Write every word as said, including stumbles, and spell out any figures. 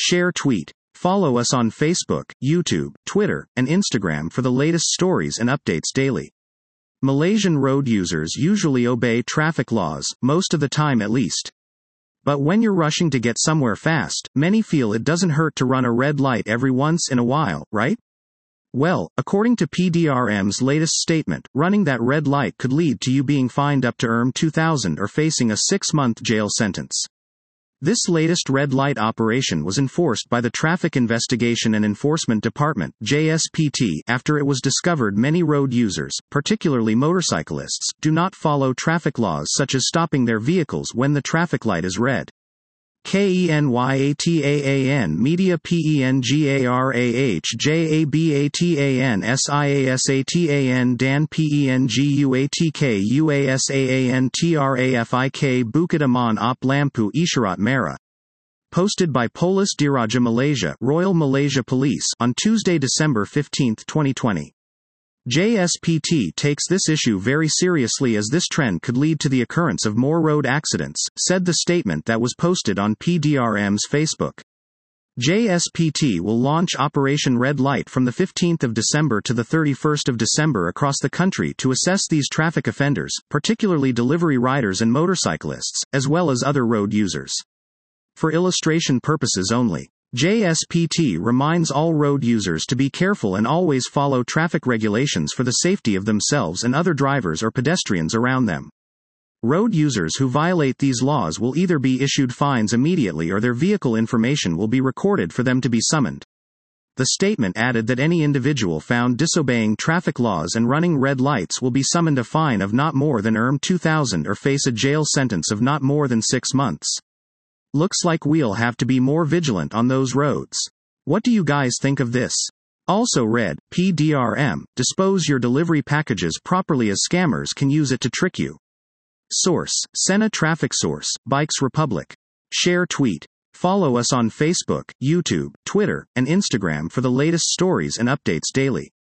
Share tweet. Follow us on Facebook, YouTube, Twitter, and Instagram for the latest stories and updates daily. Malaysian road users usually obey traffic laws, most of the time at least. But when you're rushing to get somewhere fast, many feel it doesn't hurt to run a red light every once in a while, right? Well, according to P D R M's latest statement, running that red light could lead to you being fined up to two thousand or facing a six-month jail sentence. This latest red light operation was enforced by the Traffic Investigation and Enforcement Department, J S P T, after it was discovered many road users, particularly motorcyclists, do not follow traffic laws such as stopping their vehicles when the traffic light is red. KENYATAAN Media PENGARAHJABATAN SIASATAN Dan PENGUATKUASAAN Bukit Aman op Lampu Isyarat Merah. Posted by Polis Diraja Malaysia, Royal Malaysia Police, on Tuesday, December fifteenth, twenty twenty. J S P T takes this issue very seriously as this trend could lead to the occurrence of more road accidents, said the statement that was posted on P D R M's Facebook. J S P T will launch Operation Red Light from the fifteenth of December to the thirty-first of December across the country to assess these traffic offenders, particularly delivery riders and motorcyclists, as well as other road users. For illustration purposes only. J S P T reminds all road users to be careful and always follow traffic regulations for the safety of themselves and other drivers or pedestrians around them. Road users who violate these laws will either be issued fines immediately or their vehicle information will be recorded for them to be summoned. The statement added that any individual found disobeying traffic laws and running red lights will be summoned a fine of not more than two thousand or face a jail sentence of not more than six months. Looks like we'll have to be more vigilant on those roads. What do you guys think of this? Also read, P D R M, dispose your delivery packages properly as scammers can use it to trick you. Source, Sena Traffic Source, Bikes Republic. Share tweet. Follow us on Facebook, YouTube, Twitter, and Instagram for the latest stories and updates daily.